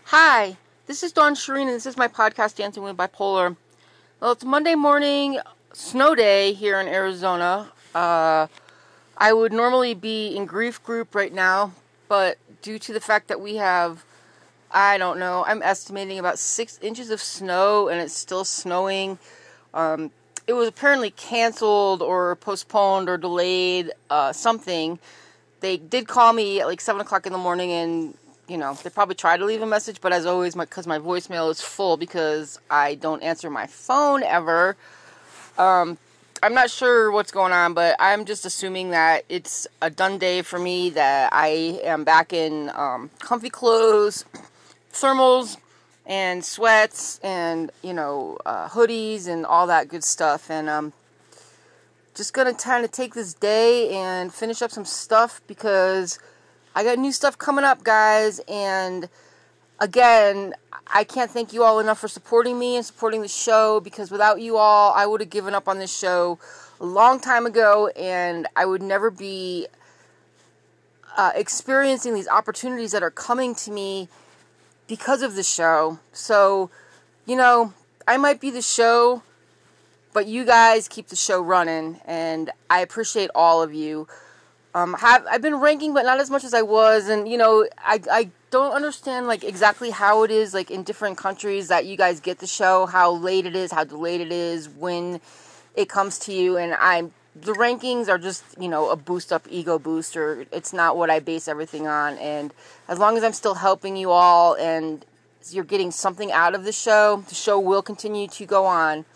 Hi, this is Dawn Shireen, and this is my podcast, Dancing with Bipolar. Well, it's Monday morning, snow day here in Arizona. I would normally be in grief group right now, but due to the fact that we have, I'm estimating about 6 inches of snow, and it's still snowing. It was apparently canceled or postponed or delayed, something. They did call me at like 7 o'clock in the morning, and they probably tried to leave a message, but as always, because my voicemail is full because I don't answer my phone ever. I'm not sure what's going on, but I'm just assuming that it's a done day for me, that I am back in comfy clothes, thermals, and sweats, and, hoodies, and all that good stuff, and just gonna kind of take this day and finish up some stuff because I got new stuff coming up, guys, and again, I can't thank you all enough for supporting me and supporting the show, because without you all, I would have given up on this show a long time ago, and I would never be experiencing these opportunities that are coming to me because of the show. So, I might be the show, but you guys keep the show running, and I appreciate all of you. I've been ranking, but not as much as I was, and I don't understand exactly how it is in different countries that you guys get the show, how late it is, how delayed it is, when it comes to you, and the rankings are just a boost up, ego booster. It's not what I base everything on, and as long as I'm still helping you all and you're getting something out of the show will continue to go on.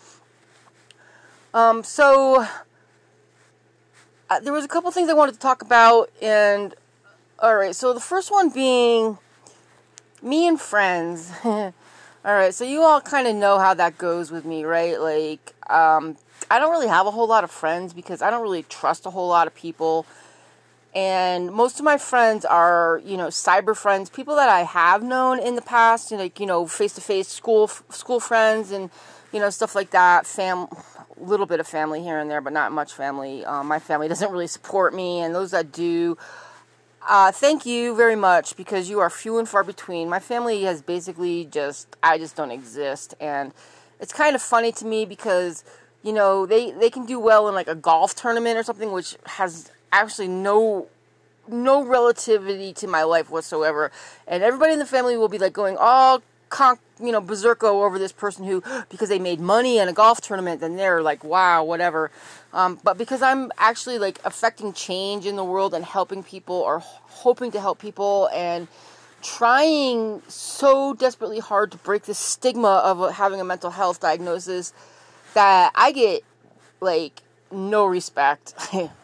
There was a couple things I wanted to talk about, and alright, so the first one being me and friends. Alright, so you all kind of know how that goes with me, right? I don't really have a whole lot of friends because I don't really trust a whole lot of people, and most of my friends are, cyber friends, people that I have known in the past, face-to-face school friends, and, stuff like that, little bit of family here and there, but not much family. My family doesn't really support me, and those that do, thank you very much, because you are few and far between. My family has basically I just don't exist, and it's kind of funny to me because, they can do well in a golf tournament or something, which has actually no relativity to my life whatsoever, and everybody in the family will be going all berserko over this person who, because they made money in a golf tournament, then they're wow, whatever. But because I'm actually affecting change in the world and helping people, or hoping to help people, and trying so desperately hard to break the stigma of having a mental health diagnosis, that I get no respect.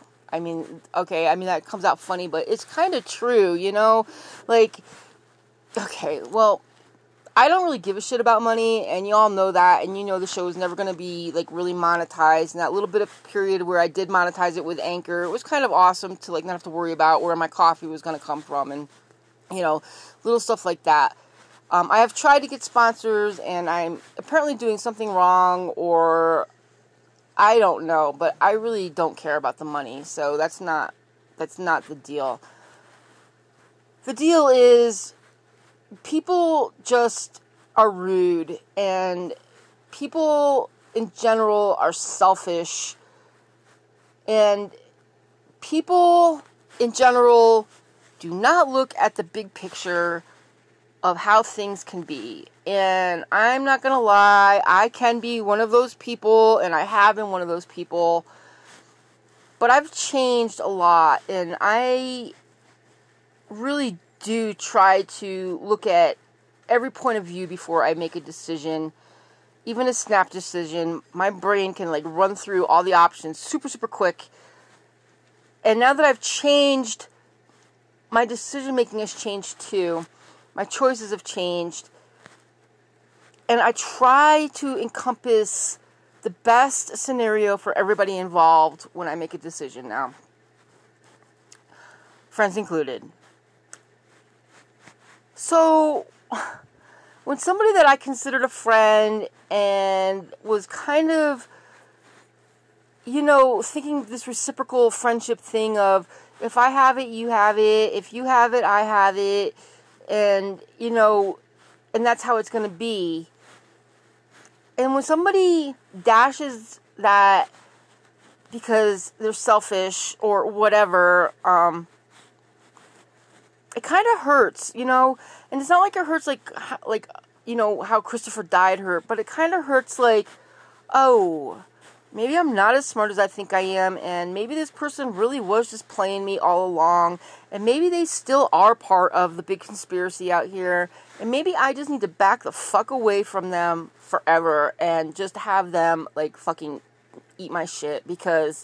That comes out funny, but it's kind of true, okay, well, I don't really give a shit about money, and you all know that, and the show is never going to be, really monetized, and that little bit of period where I did monetize it with Anchor, it was kind of awesome to, not have to worry about where my coffee was going to come from, and, little stuff like that. I have tried to get sponsors, and I'm apparently doing something wrong, or I don't know, but I really don't care about the money, so that's not the deal. The deal is, people just are rude, and people in general are selfish, and people in general do not look at the big picture of how things can be. And I'm not gonna lie, I can be one of those people, and I have been one of those people, but I've changed a lot, and I really do try to look at every point of view before I make a decision, even a snap decision. My brain can run through all the options super, super quick. And now that I've changed, my decision making has changed too. My choices have changed. And I try to encompass the best scenario for everybody involved when I make a decision now. Friends included. So, when somebody that I considered a friend and was kind of, thinking this reciprocal friendship thing of, if I have it, you have it, if you have it, I have it, and, and that's how it's going to be. And when somebody dashes that because they're selfish or whatever, it kind of hurts, you know? And it's not like it hurts like, you know, how Christopher died hurt, but it kind of hurts like, oh, maybe I'm not as smart as I think I am, and maybe this person really was just playing me all along, and maybe they still are part of the big conspiracy out here, and maybe I just need to back the fuck away from them forever and just have them, like, fucking eat my shit, because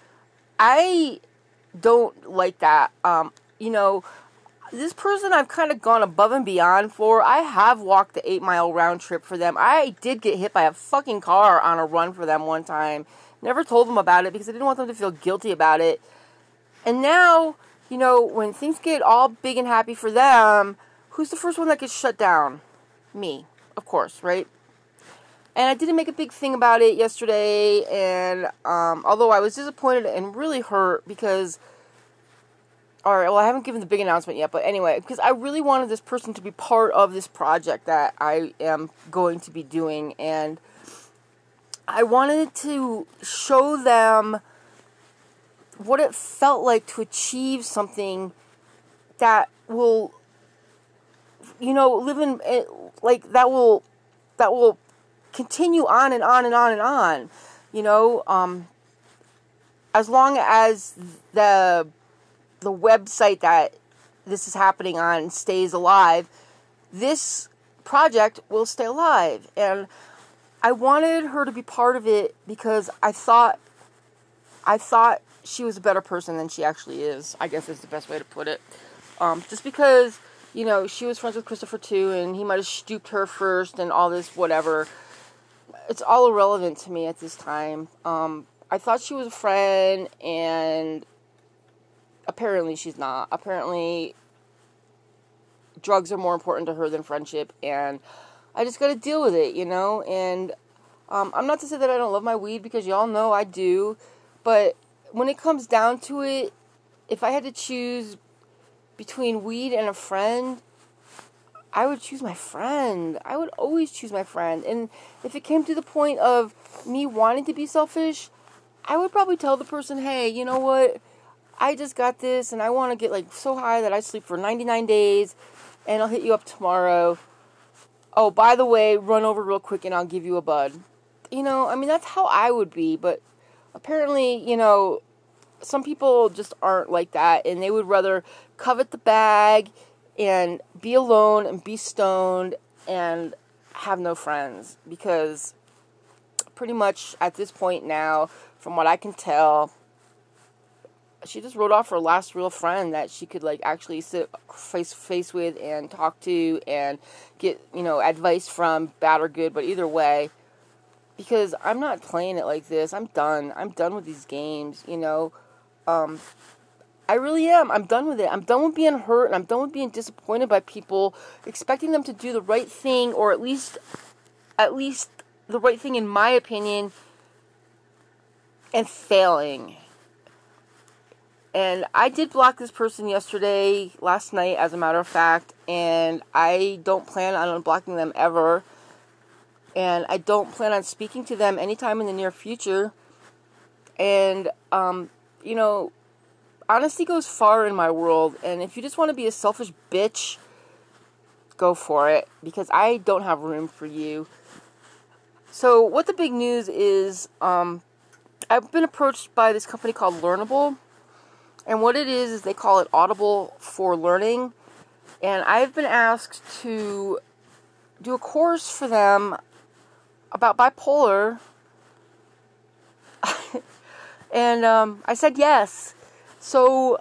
I don't like that. You know, this person I've kind of gone above and beyond for. I have walked the 8-mile round trip for them. I did get hit by a fucking car on a run for them one time. Never told them about it because I didn't want them to feel guilty about it. And now, you know, when things get all big and happy for them, who's the first one that gets shut down? Me, of course, right? And I didn't make a big thing about it yesterday, and although I was disappointed and really hurt because... Alright, well, I haven't given the big announcement yet, but anyway, because I really wanted this person to be part of this project that I am going to be doing, and I wanted to show them what it felt like to achieve something that will, you know, live in, like, that will continue on and on and on and on, you know, as long as the website that this is happening on stays alive, this project will stay alive. And I wanted her to be part of it because I thought she was a better person than she actually is, I guess is the best way to put it. Just because, you know, she was friends with Christopher too, and he might have stooped her first and all this whatever. It's all irrelevant to me at this time. I thought she was a friend, and apparently she's not. Apparently drugs are more important to her than friendship, and I just gotta deal with it, you know? And I'm not to say that I don't love my weed, because y'all know I do, but when it comes down to it, if I had to choose between weed and a friend, I would choose my friend. I would always choose my friend. And if it came to the point of me wanting to be selfish, I would probably tell the person, hey, you know what? I just got this, and I want to get, like, so high that I sleep for 99 days, and I'll hit you up tomorrow. Oh, by the way, run over real quick, and I'll give you a bud. You know, I mean, that's how I would be, but apparently, you know, some people just aren't like that, and they would rather covet the bag and be alone and be stoned and have no friends, because pretty much at this point now, from what I can tell, she just wrote off her last real friend that she could, like, actually sit face to face with and talk to and get, you know, advice from, bad or good, but either way, because I'm not playing it like this. I'm done. I'm done with these games, you know. I really am. I'm done with it. I'm done with being hurt, and I'm done with being disappointed by people, expecting them to do the right thing, or at least the right thing in my opinion, and failing. And I did block this person last night, as a matter of fact, and I don't plan on unblocking them ever, and I don't plan on speaking to them anytime in the near future. And, you know, honesty goes far in my world, and if you just want to be a selfish bitch, go for it, because I don't have room for you. So, what the big news is, I've been approached by this company called Learnable. And what it is they call it Audible for Learning. And I've been asked to do a course for them about bipolar. And I said yes. So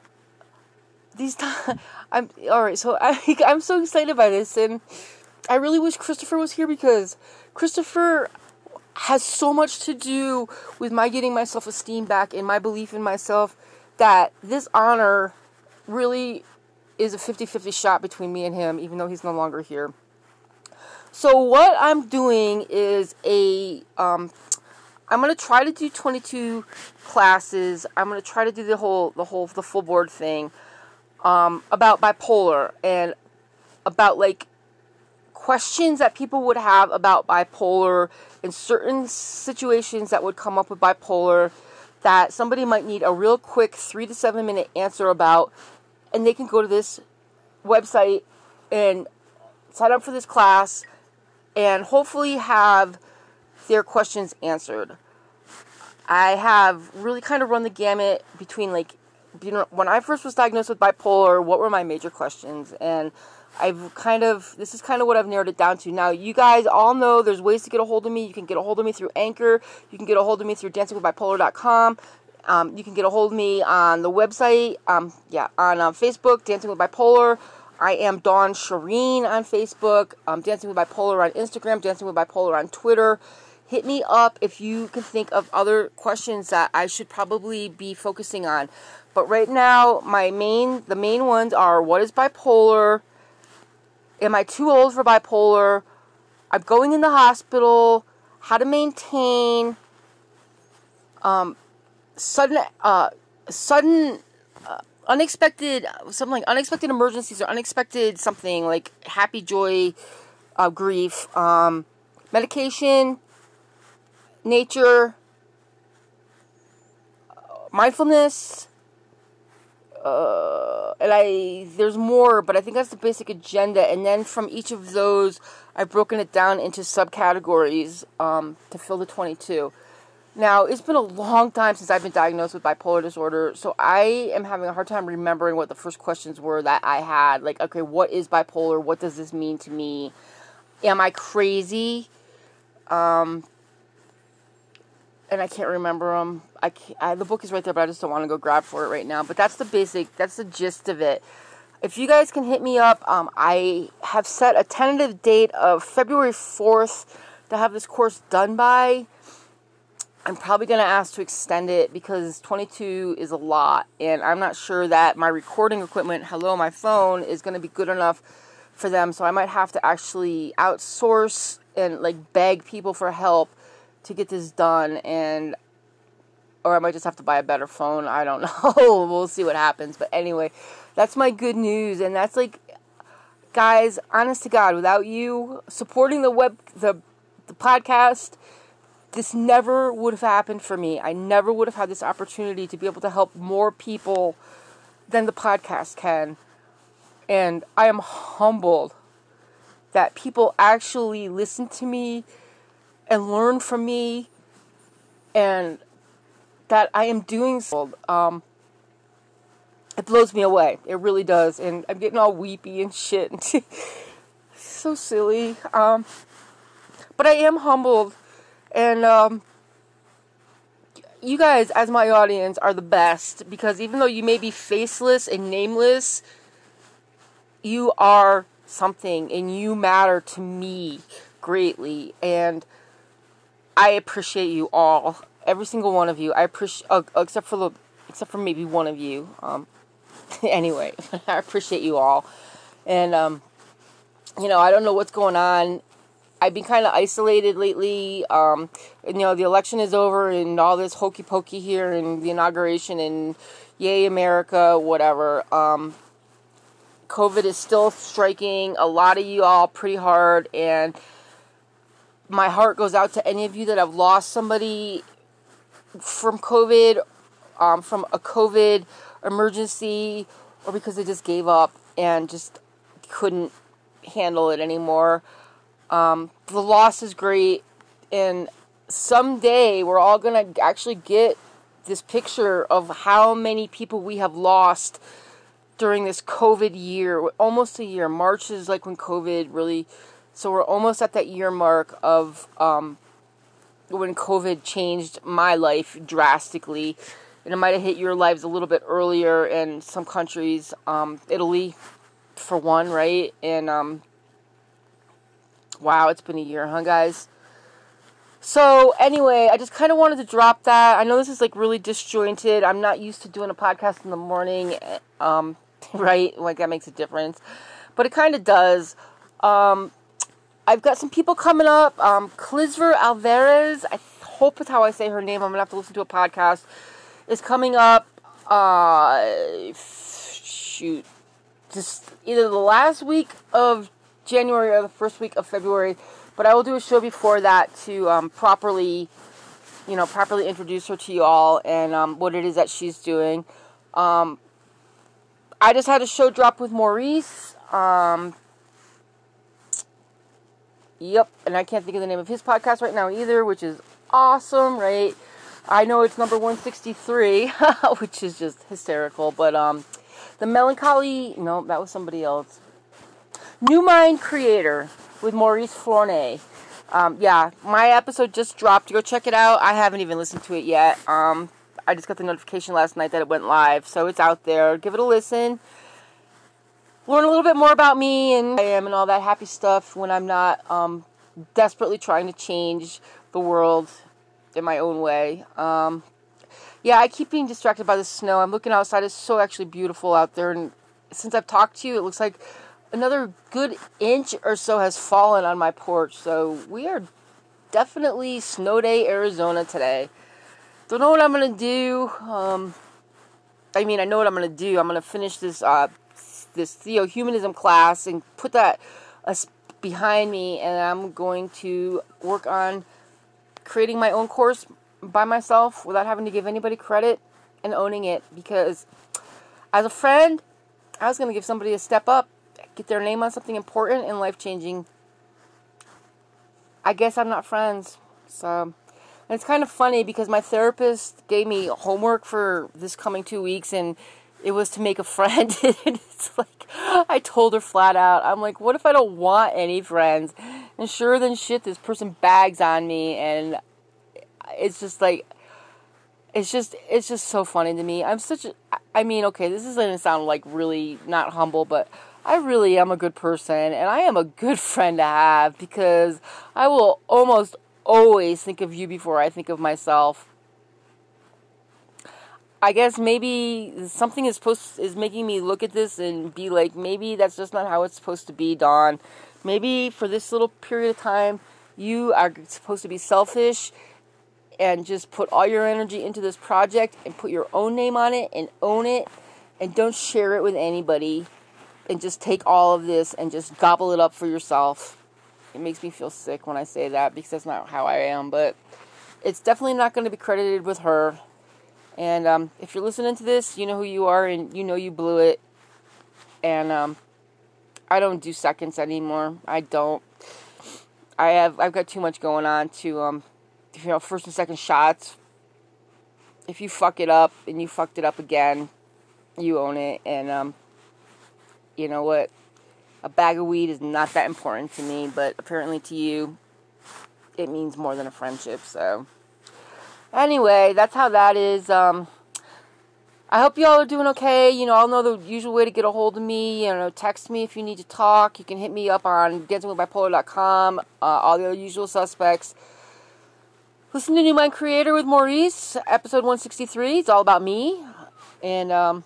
I'm so excited by this, and I really wish Christopher was here, because Christopher has so much to do with my getting my self-esteem back and my belief in myself, that this honor really is a 50-50 shot between me and him, even though he's no longer here. So what I'm doing is I'm going to try to do 22 classes. I'm going to try to do the full board thing, about bipolar, and about, like, questions that people would have about bipolar in certain situations that would come up with bipolar that somebody might need a real quick 3 to 7 minute answer about, and they can go to this website and sign up for this class and hopefully have their questions answered. I have really kind of run the gamut between, like, you know, when I first was diagnosed with bipolar, what were my major questions? And this is kind of what I've narrowed it down to. Now, you guys all know there's ways to get a hold of me. You can get a hold of me through Anchor. You can get a hold of me through dancingwithbipolar.com. You can get a hold of me on the website, on Facebook, Dancing with Bipolar. I am Dawn Shireen on Facebook, Dancing with Bipolar on Instagram, Dancing with Bipolar on Twitter. Hit me up if you can think of other questions that I should probably be focusing on. But right now, the main ones are, what is bipolar? Am I too old for bipolar? I'm going in the hospital. How to maintain unexpected emergencies or unexpected something like happy, joy, grief, medication, nature, mindfulness. There's more, but I think that's the basic agenda. And then from each of those, I've broken it down into subcategories to fill the 22. Now, it's been a long time since I've been diagnosed with bipolar disorder, so I am having a hard time remembering what the first questions were that I had. Like, okay, what is bipolar? What does this mean to me? Am I crazy? And I can't remember them. The book is right there, but I just don't want to go grab for it right now. But that's the gist of it. If you guys can hit me up, I have set a tentative date of February 4th to have this course done by. I'm probably going to ask to extend it because 22 is a lot. And I'm not sure that my recording equipment, my phone, is going to be good enough for them. So I might have to actually outsource and beg people for help to get this done, or I might just have to buy a better phone. I don't know. We'll see what happens. But anyway, that's my good news, and that's guys, honest to God, without you supporting the podcast, this never would have happened for me. I never would have had this opportunity to be able to help more people than the podcast can. And I am humbled that people actually listen to me and learn from me, and that I am doing so. It blows me away. It really does. And I'm getting all weepy and shit. So silly. But I am humbled. And you guys, as my audience, are the best. Because even though you may be faceless and nameless, you are something. And you matter to me greatly. And I appreciate you all, every single one of you. I appreciate, except for maybe one of you. Anyway, I appreciate you all, and I don't know what's going on. I've been kind of isolated lately. The election is over, and all this hokey pokey here, and the inauguration, and yay America, whatever. COVID is still striking a lot of you all pretty hard, and my heart goes out to any of you that have lost somebody from COVID, from a COVID emergency, or because they just gave up and just couldn't handle it anymore. The loss is great, and someday we're all going to actually get this picture of how many people we have lost during this COVID year. Almost a year. March is when COVID really... So we're almost at that year mark of when COVID changed my life drastically. And it might have hit your lives a little bit earlier in some countries. Italy, for one, right? And wow, it's been a year, huh, guys? So anyway, I just kind of wanted to drop that. I know this is really disjointed. I'm not used to doing a podcast in the morning, right? That makes a difference. But it kind of does. I've got some people coming up. Clisver Alvarez, I hope that's how I say her name. I'm going to have to listen to a podcast. Is coming up, just either the last week of January or the first week of February. But I will do a show before that to properly introduce her to you all and what it is that she's doing. I just had a show drop with Maurice. Yep, and I can't think of the name of his podcast right now either, which is awesome, right? I know it's number 163, which is just hysterical, but the Melancholy, no, that was somebody else. New Mind Creator with Maurice Flournoy. Yeah, my episode just dropped. Go check it out. I haven't even listened to it yet. I just got the notification last night that it went live, so it's out there. Give it a listen. Learn a little bit more about me and I am and all that happy stuff when I'm not desperately trying to change the world in my own way. Yeah, I keep being distracted by the snow. I'm looking outside. It's so actually beautiful out there. And since I've talked to you, it looks like another good inch or so has fallen on my porch. So we are definitely snow day Arizona today. Don't know what I'm going to do. I know what I'm going to do. I'm going to finish this theohumanism class and put that behind me, and I'm going to work on creating my own course by myself without having to give anybody credit and owning it, because as a friend, I was going to give somebody a step up, get their name on something important and life-changing. I guess I'm not friends. So, and it's kind of funny because my therapist gave me homework for this coming 2 weeks, and it was to make a friend. And it's like, I told her flat out, I'm like, what if I don't want any friends? And sure than shit, this person bags on me, and it's just like, it's just so funny to me. Okay, this is going to sound like really not humble, but I really am a good person, and I am a good friend to have, because I will almost always think of you before I think of myself. I guess maybe something is making me look at this and be like, maybe that's just not how it's supposed to be, Dawn. Maybe for this little period of time, you are supposed to be selfish and just put all your energy into this project and put your own name on it and own it, and don't share it with anybody, and just take all of this and just gobble it up for yourself. It makes me feel sick when I say that, because that's not how I am, but it's definitely not going to be credited with her. And if you're listening to this, you know who you are, and you know you blew it. And I don't do seconds anymore. I don't. I've got too much going on to first and second shots. If you fuck it up and you fucked it up again, you own it. And you know what? A bag of weed is not that important to me, but apparently to you, it means more than a friendship. So anyway, that's how that is. I hope you all are doing okay. I'll know the usual way to get a hold of me. Text me if you need to talk. You can hit me up on dancingwithbipolar.com. All the usual suspects. Listen to New Mind Creator with Maurice, episode 163. It's all about me. And,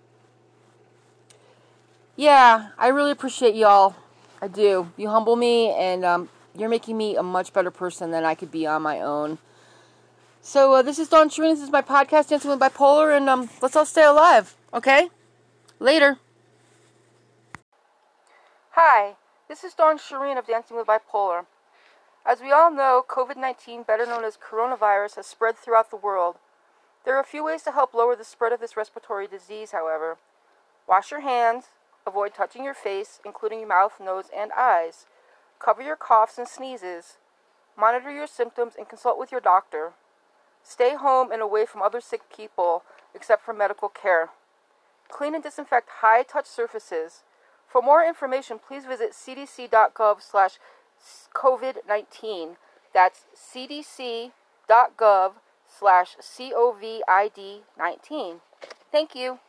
yeah, I really appreciate y'all. I do. You humble me, and you're making me a much better person than I could be on my own. So this is Dawn Shireen. This is my podcast, Dancing with Bipolar, and let's all stay alive, okay? Later. Hi, this is Dawn Shireen of Dancing with Bipolar. As we all know, COVID-19, better known as coronavirus, has spread throughout the world. There are a few ways to help lower the spread of this respiratory disease, however. Wash your hands. Avoid touching your face, including your mouth, nose, and eyes. Cover your coughs and sneezes. Monitor your symptoms and consult with your doctor. Stay home and away from other sick people, except for medical care. Clean and disinfect high-touch surfaces. For more information, please visit cdc.gov/COVID-19. That's cdc.gov/COVID-19. Thank you.